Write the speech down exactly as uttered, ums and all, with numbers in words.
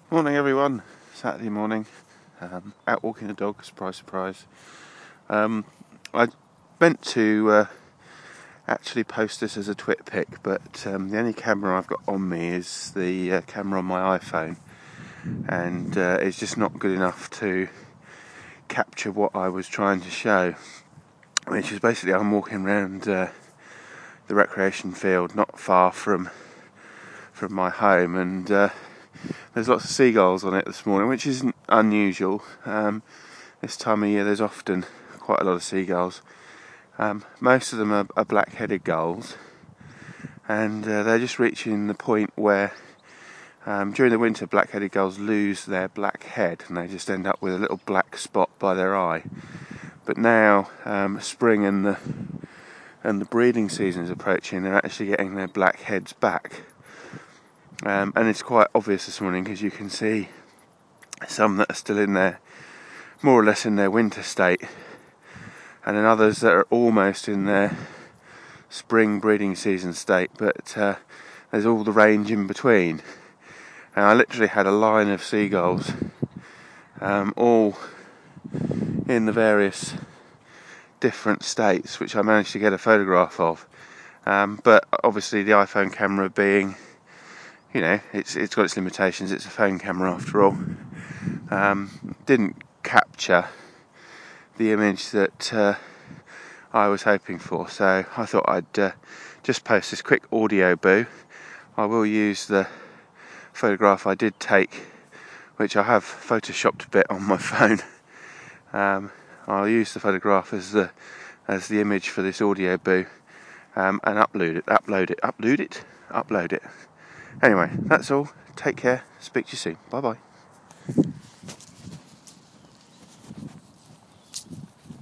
Morning everyone, Saturday morning, um, out walking the dog, surprise surprise. Um, I meant to uh, actually post this as a twit pic, but um, the only camera I've got on me is the uh, camera on my iPhone, and uh, it's just not good enough to capture what I was trying to show, which is basically I'm walking around uh, the recreation field not far from from my home, and uh, there's lots of seagulls on it this morning, which isn't unusual. Um, this time of year there's often quite a lot of seagulls. Um, most of them are, are black-headed gulls, and uh, they're just reaching the point where um, during the winter black-headed gulls lose their black head and they just end up with a little black spot by their eye. But now um, spring and the and the breeding season is approaching, they're actually getting their black heads back. Um, and it's quite obvious this morning because you can see some that are still in their, more or less in their winter state, and then others that are almost in their spring breeding season state, but uh, there's all the range in between. And I literally had a line of seagulls, um, all in the various different states, which I managed to get a photograph of. Um, but obviously the iPhone camera being, you know, it's it's got its limitations. It's a phone camera after all. Um, didn't capture the image that uh, I was hoping for, so I thought I'd uh, just post this quick audio boo. I will use the photograph I did take, which I have photoshopped a bit on my phone. Um, I'll use the photograph as the as the image for this audio boo, um, and upload it, upload it, upload it, upload it. Anyway, that's all. Take care. Speak to you soon. Bye bye.